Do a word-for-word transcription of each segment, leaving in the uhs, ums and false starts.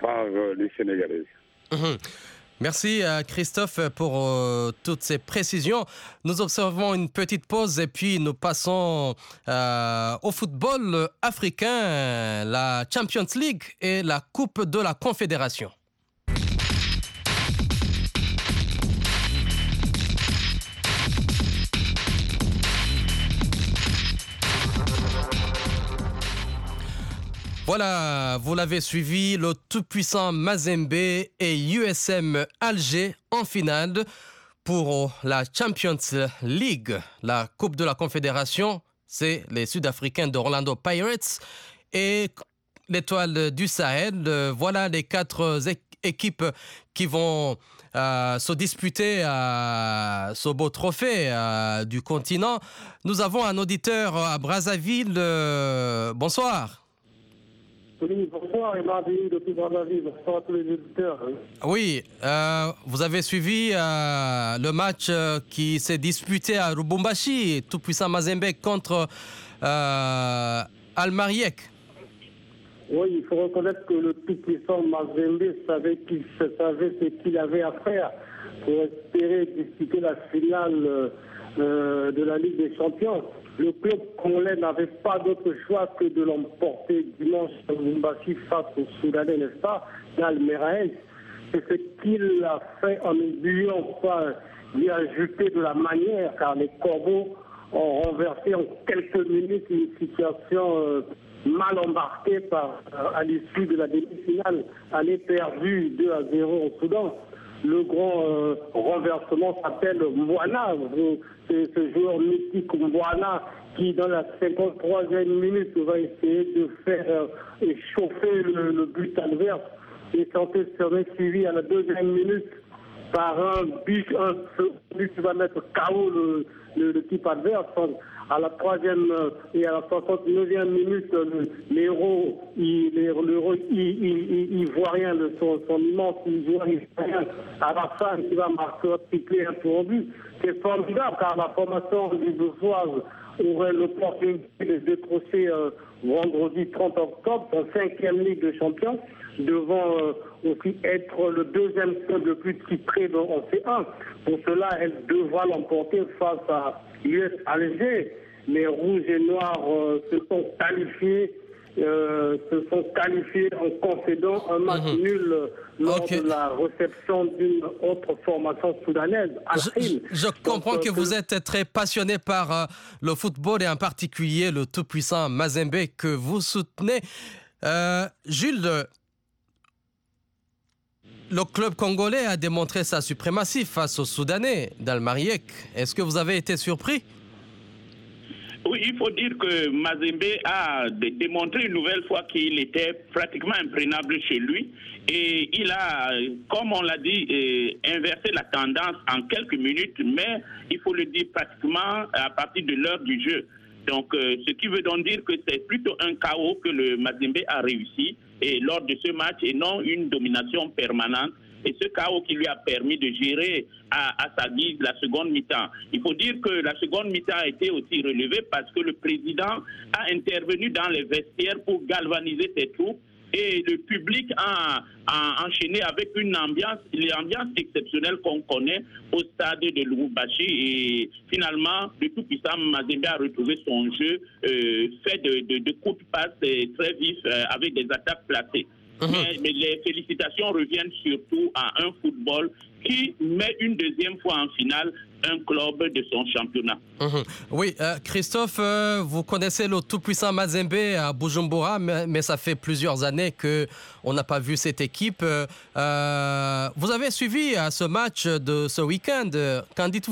par euh, les Sénégalaises. Mmh. Merci à Christophe pour euh, toutes ces précisions. Nous observons une petite pause et puis nous passons euh, au football africain, la Champions League et la Coupe de la Confédération. Voilà, vous l'avez suivi, le tout-puissant Mazembe et U S M Alger en finale pour la Champions League, la Coupe de la Confédération. C'est les Sud-Africains de Orlando Pirates et l'Étoile du Sahel. Voilà les quatre équipes qui vont euh, se disputer à ce beau trophée euh, du continent. Nous avons un auditeur à Brazzaville. Euh, bonsoir. Oui, bonsoir, et bienvenue depuis Brazzaville. Bonsoir à tous les auditeurs. Oui, euh, vous avez suivi euh, le match euh, qui s'est disputé à Lubumbashi, tout-puissant Mazembe contre euh, Al-Mariek. Oui, il faut reconnaître que le tout-puissant Mazembe savait qu'il savait ce qu'il avait à faire pour espérer disputer la finale euh, de la Ligue des Champions. Le club congolais n'avait pas d'autre choix que de l'emporter dimanche à Lubumbashi face au Soudanais, n'est-ce pas, d'Al-Mariek. C'est ce qu'il a fait en n'oubliant pas d'y ajouter de la manière, car les Corbeaux ont renversé en quelques minutes une situation euh, mal embarquée par, euh, à l'issue de la demi-finale, année perdue deux à zéro au Soudan. Le grand euh, renversement s'appelle Mbwana. C'est ce joueur mythique Mbwana qui, dans la cinquante-troisième minute, va essayer de faire euh, échauffer le, le but adverse. Et tenté serait suivi à la deuxième minute par un but, un but qui va mettre K O le, le, le type adverse. À la troisième et à la soixante-neuvième minute, le, les héros, il, les, le, il, il, il voit rien de son, son immense, il voit rien à la fin qui va marquer un triplé, un pour but. C'est formidable car la formation du Besoise aurait l'opportunité de décrocher euh, vendredi trente octobre en cinquième Ligue de Champions, devant euh, aussi être le deuxième club le plus titré en C un. Pour cela, elle devra l'emporter face à U S Alger. Les rouges et noirs euh, se sont qualifiés, euh, se sont qualifiés en concédant un match mmh. nul lors okay. de la réception d'une autre formation soudanaise. Je, je comprends Donc, que euh, vous êtes très passionné par euh, le football et en particulier le tout-puissant Mazembe que vous soutenez. Euh, Jules, le club congolais a démontré sa suprématie face aux Soudanais d'Al-Mariek. Est-ce que vous avez été surpris ? Oui, il faut dire que Mazembe a démontré une nouvelle fois qu'il était pratiquement imprenable chez lui. Et il a, comme on l'a dit, inversé la tendance en quelques minutes, mais il faut le dire pratiquement à partir de l'heure du jeu. Donc, euh, ce qui veut donc dire que c'est plutôt un chaos que le Mazembe a réussi et lors de ce match et non une domination permanente. Et ce chaos qui lui a permis de gérer à, à sa guise la seconde mi-temps. Il faut dire que la seconde mi-temps a été aussi relevée parce que le président a intervenu dans les vestiaires pour galvaniser ses troupes et le public a, a enchaîné avec une ambiance, l'ambiance exceptionnelle qu'on connaît au stade de Lubumbashi. Et finalement, le tout-puissant Mazembe a retrouvé son jeu euh, fait de, de, de coups de passe très vifs euh, avec des attaques placées. Mmh. Mais, mais les félicitations reviennent surtout à un football qui met une deuxième fois en finale un club de son championnat. Mmh. Oui, euh, Christophe, euh, vous connaissez le tout-puissant Mazembe à Bujumbura, mais, mais ça fait plusieurs années qu'on n'a pas vu cette équipe. Euh, vous avez suivi euh, ce match de ce week-end. Qu'en dites-vous ?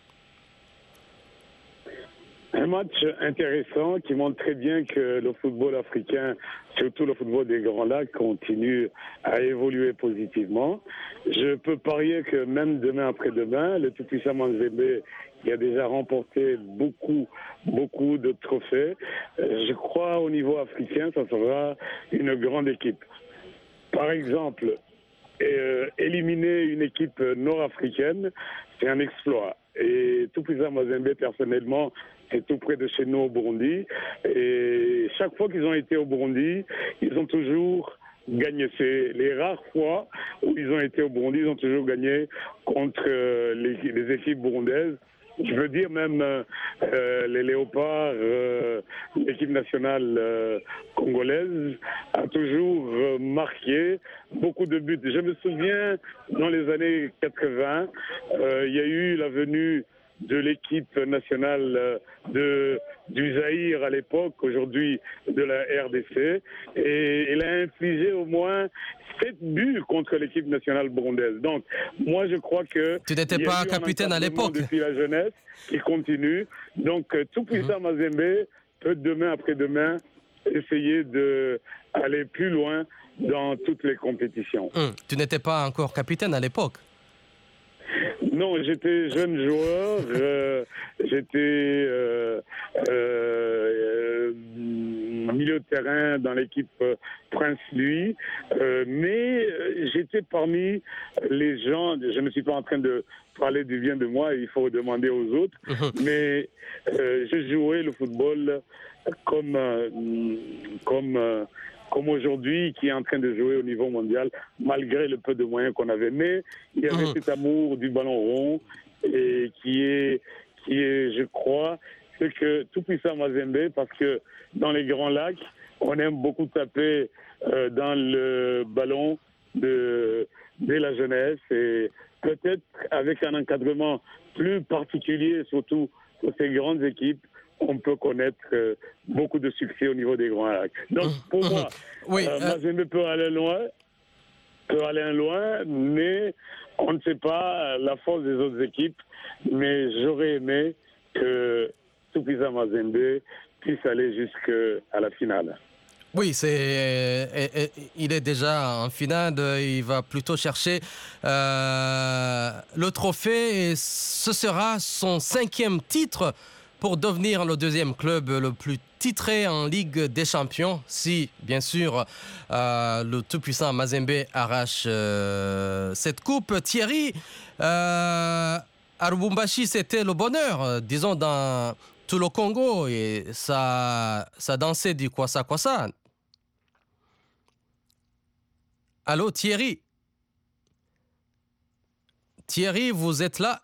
Un match intéressant qui montre très bien que le football africain, surtout le football des Grands Lacs, continue à évoluer positivement. Je peux parier que même demain après-demain, le tout-puissant Mazembe, qui a déjà remporté beaucoup, beaucoup de trophées, je crois au niveau africain, ça sera une grande équipe. Par exemple, euh, éliminer une équipe nord-africaine, c'est un exploit. Et tout-puissant Mazembe, personnellement, c'est tout près de chez nous au Burundi. Et chaque fois qu'ils ont été au Burundi, ils ont toujours gagné. C'est les rares fois où ils ont été au Burundi, ils ont toujours gagné contre euh, les, les équipes burundaises. Je veux dire même euh, les Léopards, euh, l'équipe nationale euh, congolaise a toujours euh, marqué beaucoup de buts. Je me souviens, dans les années quatre-vingts, euh, il y a eu la venue de l'équipe nationale de, du Zaïre à l'époque, aujourd'hui de la R D C, et il a infligé au moins sept buts contre l'équipe nationale burundaise. Donc, moi je crois que... Tu n'étais pas capitaine à l'époque. Depuis la jeunesse, qui continue. Donc, tout puissant mm-hmm. Mazembe peut demain après-demain essayer d'aller plus loin dans toutes les compétitions. Mm. Tu n'étais pas encore capitaine à l'époque? Non, j'étais jeune joueur, euh, j'étais euh, euh, milieu de terrain dans l'équipe Prince Louis, euh, mais j'étais parmi les gens, je ne suis pas en train de parler du bien de moi, il faut demander aux autres, mais euh, je jouais le football comme, euh, comme euh, comme aujourd'hui, qui est en train de jouer au niveau mondial, malgré le peu de moyens qu'on avait. Mais il y avait mmh. cet amour du ballon rond, et qui est, qui est, je crois, ce que tout puissant Mazembe, parce que dans les Grands Lacs, on aime beaucoup taper euh, dans le ballon de, de la jeunesse, et peut-être avec un encadrement plus particulier, surtout pour ces grandes équipes, on peut connaître euh, beaucoup de succès au niveau des Grands Lacs. Donc, pour mmh. moi, oui, euh, Mazembe peut aller loin, peut aller loin, mais on ne sait pas la force des autres équipes. Mais j'aurais aimé que Tupiza Mazembe puisse aller jusqu'à la finale. Oui, c'est, il est déjà en finale, il va plutôt chercher euh, le trophée, et ce sera son cinquième titre pour devenir le deuxième club le plus titré en Ligue des Champions, si, bien sûr, euh, le tout-puissant Mazembe arrache euh, cette coupe. Thierry, euh, à Lubumbashi, c'était le bonheur, disons, dans tout le Congo, et ça, ça dansait du kwasa kwasa. Allô, Thierry? Thierry, vous êtes là?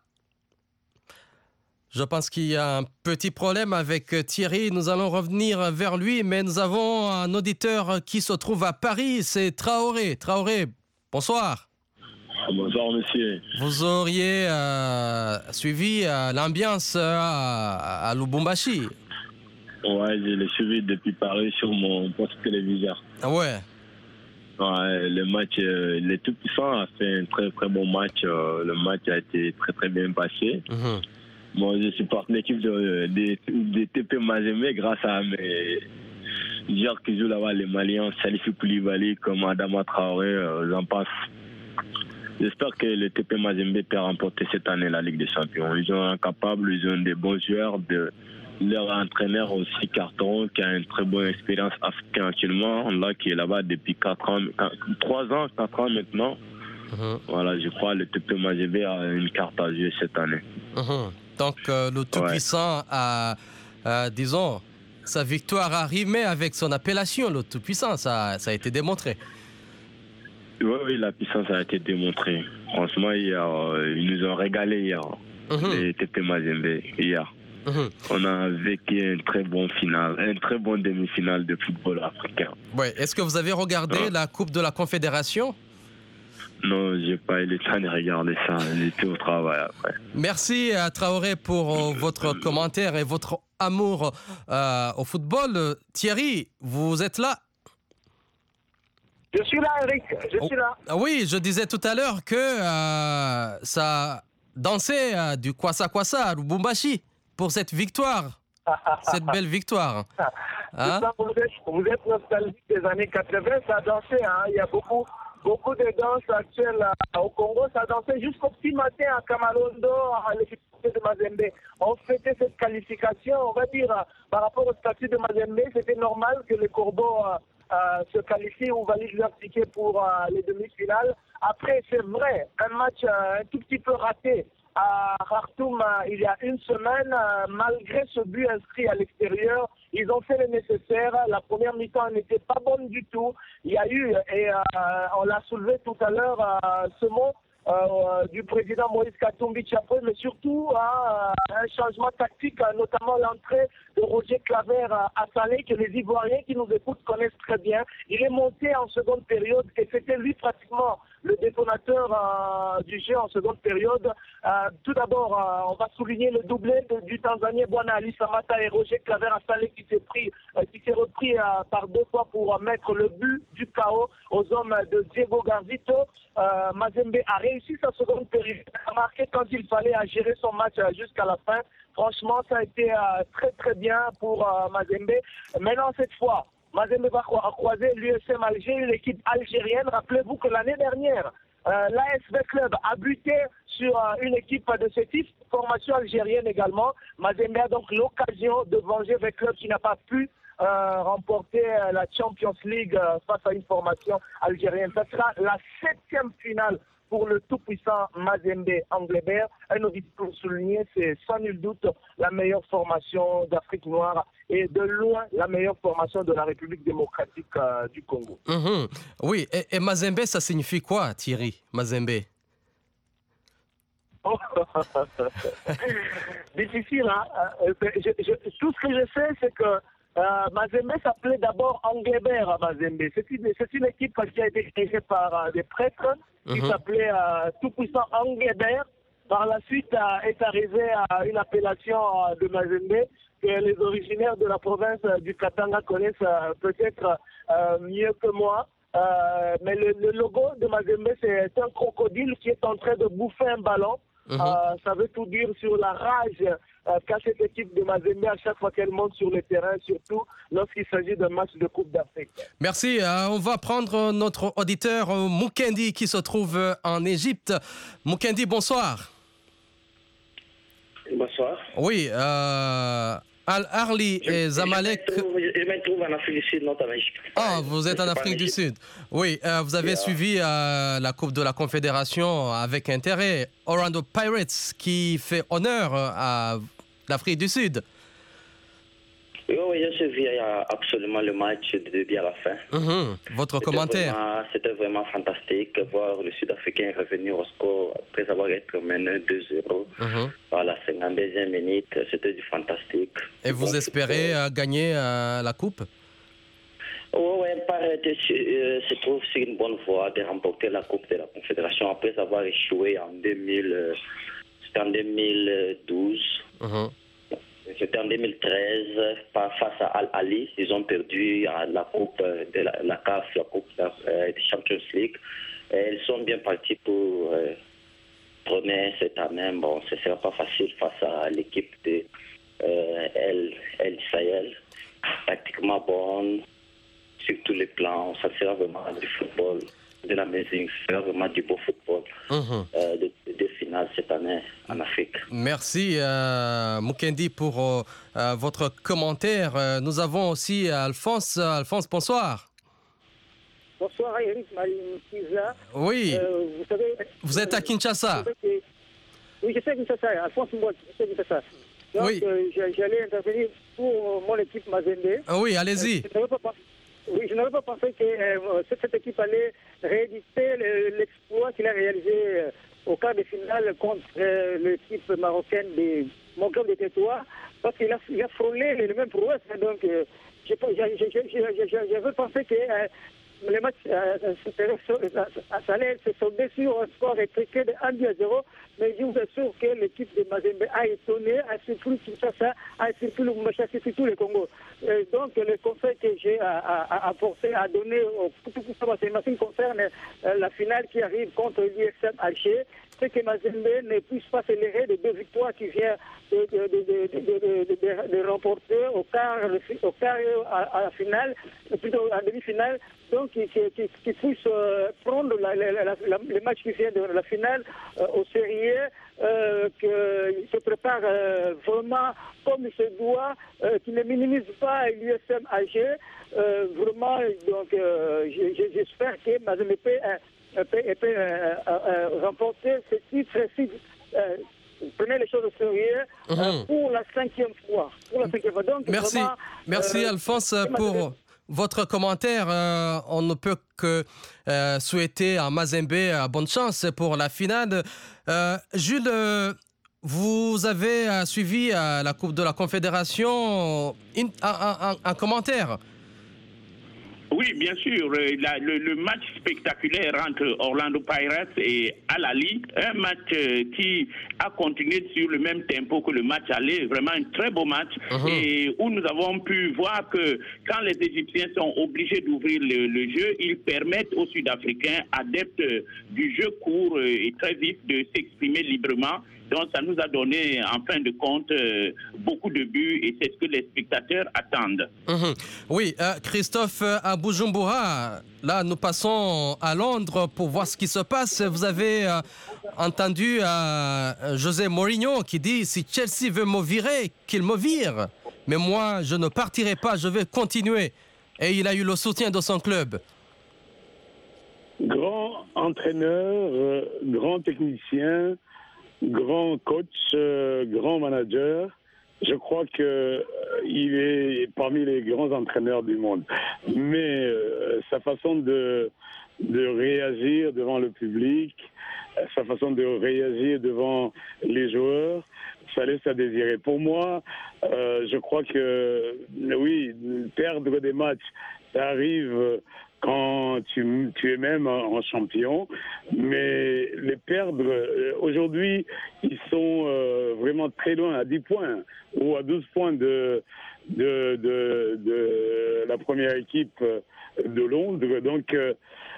Je pense qu'il y a un petit problème avec Thierry. Nous allons revenir vers lui, mais nous avons un auditeur qui se trouve à Paris. C'est Traoré. Traoré, bonsoir. Bonsoir, monsieur. Vous auriez euh, suivi euh, l'ambiance à, à Lubumbashi? Ouais, je l'ai suivi depuis Paris sur mon poste téléviseur. Ah ouais? Ouais, le match, euh, les tout-puissants a fait un très très bon match. Euh, le match a été très très bien passé. Mm-hmm. Moi, je supporte l'équipe de, de, de T P Mazembe grâce à mes joueurs qui jouent là-bas, les Maliens, Salifou Koulibaly, comme Adama Traoré, euh, j'en passe. J'espère que le T P Mazembe peut remporter cette année la Ligue des Champions. Ils sont incapables, ils ont des bons joueurs. De, leur entraîneur aussi, Carton, qui a une très bonne expérience africaine actuellement, là, qui est là-bas depuis quatre ans, trois ans, quatre ans maintenant. Uh-huh. Voilà, je crois que le T P Mazembe a une carte à jouer cette année. Uh-huh. Donc, euh, le Tout-Puissant ouais. a, euh, disons, sa victoire a rimé avec son appellation, le Tout-Puissant. Ça, ça a été démontré. Oui, oui, la puissance a été démontrée. Franchement, hier, euh, ils nous ont régalé hier, uh-huh. les T P Mazembe, hier. Uh-huh. On a vécu un très bon final, un très bon demi-finale de football africain. Ouais. Est-ce que vous avez regardé ouais. la Coupe de la Confédération? Non, j'ai pas eu le temps de regarder ça. J'étais au travail après. Merci à Traoré pour euh, votre commentaire et votre amour euh, au football. Thierry, vous êtes là? Je suis là, Eric. Je oh. suis là. Oui, je disais tout à l'heure que euh, ça dansait euh, du kwasa kwasa à Lubumbashi pour cette victoire. Cette belle victoire. Hein? Ça, vous, êtes, vous êtes nostalgique des années quatre-vingts, ça dansait. Hein? Il y a beaucoup... Beaucoup de danses actuelles au Congo, ça dansait jusqu'au petit matin à Kamalondo, à l'équipe de Mazembe. On fêtait cette qualification, on va dire, par rapport au statut de Mazembe, c'était normal que les Corbeaux euh, euh, se qualifient ou valident leur ticket pour euh, les demi-finales. Après, c'est vrai, un match euh, un tout petit peu raté à Khartoum euh, il y a une semaine. Euh, malgré ce but inscrit à l'extérieur, ils ont fait le nécessaire. La première mi-temps n'était pas bonne du tout. Il y a eu, et euh, on l'a soulevé tout à l'heure, euh, ce mot euh, du président Moïse Katumbi Tchapou, mais surtout euh, un changement tactique, euh, notamment l'entrée de Roger Claver euh, à Salé, que les Ivoiriens qui nous écoutent connaissent très bien. Il est monté en seconde période et c'était lui pratiquement le détonateur euh, du jeu en seconde période. Euh, tout d'abord, euh, on va souligner le doublé de, du Tanzanien Bwana Ali Samata et Roger Claver à Salé qui s'est pris, euh, qui s'est repris euh, par deux fois pour euh, mettre le but du chaos aux hommes de Diego Garzito. Euh, Mazembe a réussi sa seconde période, a marqué quand il fallait à gérer son match euh, jusqu'à la fin. Franchement, ça a été euh, très très bien pour euh, Mazembe. Maintenant, cette fois, Mazembe va croiser l'U S M Alger, l'équipe algérienne. Rappelez-vous que l'année dernière, euh, l'A S V Club a buté sur euh, une équipe de ce type, formation algérienne également. Mazembe a donc l'occasion de venger V Club qui n'a pas pu Euh, remporter euh, la Champions League euh, face à une formation algérienne. Ça sera la septième finale pour le tout-puissant Mazembe Anglebert. Un auditeur pour souligner, c'est sans nul doute la meilleure formation d'Afrique noire et de loin la meilleure formation de la République démocratique euh, du Congo. Mm-hmm. Oui, et, et Mazembe, ça signifie quoi, Thierry, Mazembe? Oh. Difficile, hein? je, je, Tout ce que je sais, c'est que Euh, Mazembe s'appelait d'abord Anglebert à Mazembe. C'est une, c'est une équipe qui a été créée par euh, des prêtres qui mm-hmm. s'appelait euh, tout-puissant Anglebert. Par la suite, euh, est arrivé à une appellation euh, de Mazembe que les originaires de la province euh, du Katanga connaissent euh, peut-être euh, mieux que moi. Euh, mais le, le logo de Mazembe, c'est un crocodile qui est en train de bouffer un ballon. Mmh. Euh, ça veut tout dire sur la rage euh, qu'a cette équipe de Mazembe à chaque fois qu'elle monte sur le terrain, surtout lorsqu'il s'agit d'un match de Coupe d'Afrique. Merci. Euh, on va prendre notre auditeur euh, Mukendi qui se trouve en Égypte. Mukendi, bonsoir. Bonsoir. Oui, euh, Al-Ahly et Zamalek. Je me trouve en Afrique du Sud, non en Égypte. Ah, vous êtes en Afrique du Sud. Oui, euh, vous avez yeah. suivi euh, la Coupe de la Confédération avec intérêt. Orlando Pirates qui fait honneur à l'Afrique du Sud. Oui, oui, j'ai suivi absolument le match de début à la fin. Mmh. Votre c'était commentaire vraiment, C'était vraiment fantastique voir le Sud-Africain revenir au score après avoir été mené deux zéro mmh. à la cinquante-deuxième minute. C'était du fantastique. Et vous bon, espérez euh, gagner euh, la Coupe? Oui, oui, paraît euh, se trouve sur une bonne voie de remporter la Coupe de la Confédération après avoir échoué en, deux mille, euh, en deux mille douze. Mmh. C'était en deux mille treize, face à Al-Ahly. Ils ont perdu la Coupe de la, la C A F, la Coupe de la Champions League. Et ils sont bien partis pour euh, prôner cette année. Bon, ce ne sera pas facile face à l'équipe de euh, El, El Sahel. Pratiquement bonne sur tous les plans. Ça sera vraiment du football, de la musique, ça sera vraiment du beau football. Mmh. Euh, de, de finale cette année en Afrique. Merci euh, Mukendi pour euh, euh, votre commentaire. Euh, nous avons aussi Alphonse. Alphonse, bonsoir. Bonsoir Eric Malimkiza. Oui, euh, vous, savez, vous êtes à Kinshasa. Que, oui, je sais Kinshasa. Alphonse Mbouat, je sais Kinshasa. Donc oui. euh, j'allais intervenir pour mon équipe Mazembe. Oui, allez-y. Euh, Oui, je n'avais pas pensé que euh, cette équipe allait rééditer l'exploit qu'il a réalisé euh, au quart de finale contre euh, l'équipe marocaine de mon club de Tétois, parce qu'il a, il a frôlé les mêmes prouesses. Donc, euh, j'avais pensé que euh, le match euh, allait se solder sur un score étriqué de un but à zéro, mais je vous assure que l'équipe de Mazembe a étonné, a surpris Kinshasa, a surpris le Moumacha, a surpris tout le Congo. Et donc, le conseil que j'ai à, à, à apporter, à donner au ce qui concerne euh, la finale qui arrive contre l'U S M Alger, c'est que Mazembe ne puisse pas se lérer de deux victoires qui vient de, de, de, de, de, de, de, de remporter au quart, au quart à, à la finale, plutôt à la demi-finale, donc qui, qui, qui, qui puisse euh, prendre la, la, la, la, le match qui vient de la finale euh, au sérieux, euh, qu'il se prépare euh, vraiment comme il se doit, euh, qu'il ne minimise pas l'U S M Alger. Euh, vraiment, donc euh, j'espère que Mazembe peut, euh, peut, peut euh, euh, remporter ce titre si, euh, prenez les choses au sérieux euh, mm-hmm. pour la cinquième fois. Pour la cinquième fois. Donc, merci, vraiment, merci euh, Alphonse pour votre commentaire. Euh, on ne peut que euh, souhaiter à Mazembe euh, bonne chance pour la finale. Euh, Jules, euh, vous avez euh, suivi euh, la Coupe de la Confédération. Un, un, un, un commentaire? Oui, bien sûr. La, le, le match spectaculaire entre Orlando Pirates et Al Ahly, un match euh, qui a continué sur le même tempo que le match aller, vraiment un très beau match, uh-huh. et où nous avons pu voir que quand les Égyptiens sont obligés d'ouvrir le, le jeu, ils permettent aux Sud-Africains, adeptes du jeu court et très vif, de s'exprimer librement. Donc, ça nous a donné, en fin de compte, euh, beaucoup de buts et c'est ce que les spectateurs attendent. Mmh. Oui, euh, Christophe, à Bujumbura, là, nous passons à Londres pour voir ce qui se passe. Vous avez euh, entendu euh, José Mourinho qui dit « Si Chelsea veut me virer, qu'il me vire. Mais moi, je ne partirai pas, je vais continuer. » Et il a eu le soutien de son club. Grand entraîneur, euh, grand technicien, grand coach, euh, grand manager, je crois qu'il euh, est parmi les grands entraîneurs du monde. Mais euh, sa façon de, de réagir devant le public, sa façon de réagir devant les joueurs, ça laisse à désirer. Pour moi, euh, je crois que, oui, perdre des matchs, ça arrive quand tu, tu es même en champion, mais les perdre, aujourd'hui, ils sont euh, vraiment très loin, à dix points ou à douze points de, de, de, de la première équipe de Londres. Donc, euh,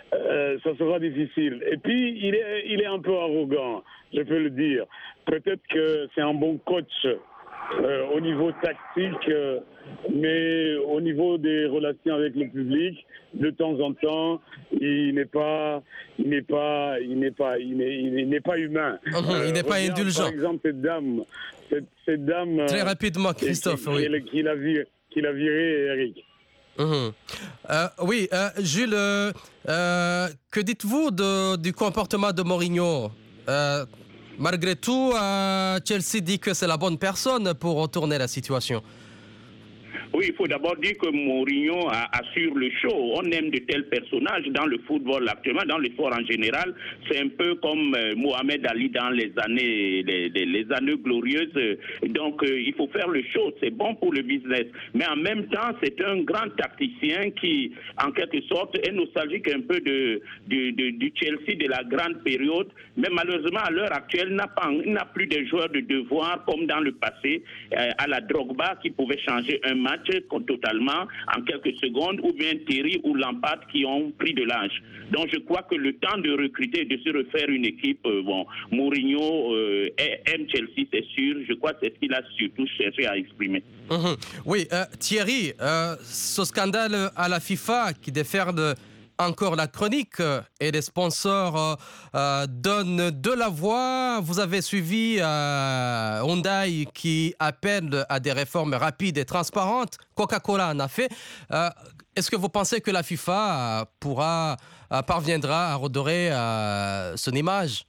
ça sera difficile. Et puis, il est, il est un peu arrogant, je peux le dire. Peut-être que c'est un bon coach euh, au niveau tactique, euh, mais au niveau des relations avec le public, de temps en temps, il n'est pas, il n'est pas, il n'est pas, il n'est, il n'est pas humain. Mmh, euh, il n'est pas indulgent. Par exemple, cette dame, cette, cette dame. Très rapidement, Christophe. Qui, oui. qui, qui l'a viré, qui l'a viré, Eric. Mmh. Euh, oui, euh, Jules, euh, euh, que dites-vous de, du comportement de Mourinho? euh, Malgré tout, euh, Chelsea dit que c'est la bonne personne pour retourner la situation. Oui, il faut d'abord dire que Mourinho assure le show. On aime de tels personnages dans le football actuellement, dans le sport en général. C'est un peu comme euh, Mohamed Ali dans les années, les, les, les années glorieuses. Donc, euh, il faut faire le show. C'est bon pour le business. Mais en même temps, c'est un grand tacticien qui, en quelque sorte, est nostalgique un peu de, de, de, du Chelsea de la grande période. Mais malheureusement, à l'heure actuelle, n'a pas, il n'a plus de joueurs de devoir comme dans le passé, euh, à la Drogba qui pouvait changer un match totalement en quelques secondes, ou bien Terry ou Lampard qui ont pris de l'âge. Donc je crois que le temps de recruter et de se refaire une équipe, euh, bon, Mourinho euh, aime Chelsea, c'est sûr. Je crois que c'est ce qu'il a surtout cherché à exprimer. Mmh. Oui, euh, Thierry, euh, ce scandale à la FIFA qui déferle encore la chronique et les sponsors euh, euh, donnent de la voix. Vous avez suivi euh, Hyundai qui appelle à des réformes rapides et transparentes. Coca-Cola en a fait. Euh, est-ce que vous pensez que la FIFA pourra, euh, parviendra à redorer euh, son image?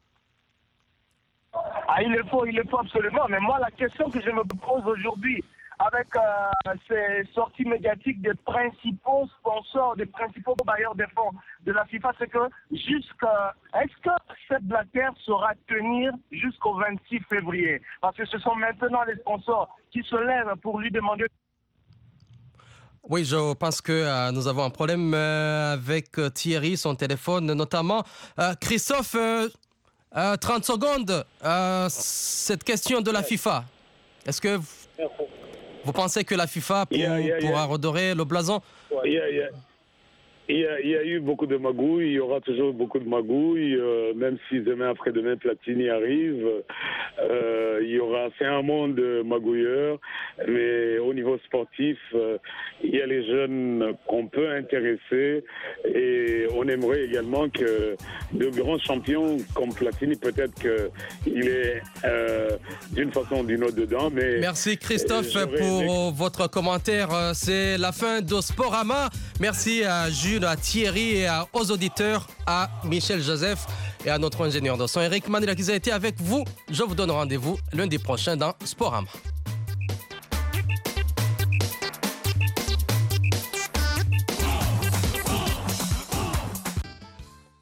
Ah, il le faut, il le faut absolument. Mais moi, la question que je me pose aujourd'hui, avec euh, ces sorties médiatiques des principaux sponsors, des principaux bailleurs de fonds de la FIFA, c'est que jusqu'à... Est-ce que cette Blatter saura tenir jusqu'au vingt-six février? Parce que ce sont maintenant les sponsors qui se lèvent pour lui demander... Oui, je pense que euh, nous avons un problème euh, avec euh, Thierry, son téléphone notamment. Euh, Christophe, euh, euh, trente secondes, euh, cette question de la FIFA. Est-ce que... Vous pensez que la FIFA pour, yeah, yeah, pourra yeah. redorer le blason? yeah, yeah. Il y, a, il y a eu beaucoup de magouilles, il y aura toujours beaucoup de magouilles, euh, même si demain, après-demain, Platini arrive, euh, il y aura, c'est un monde de magouilleurs, mais au niveau sportif, euh, il y a les jeunes qu'on peut intéresser et on aimerait également que de grands champions comme Platini, peut-être qu'il est euh, d'une façon ou d'une autre dedans, mais... Merci Christophe pour aimé... votre commentaire, c'est la fin de Sporama. Merci à Jules, à Thierry et aux auditeurs, à Michel Joseph et à notre ingénieur de son Eric Manila qui a été avec vous. Je vous donne rendez-vous lundi prochain dans Sporama.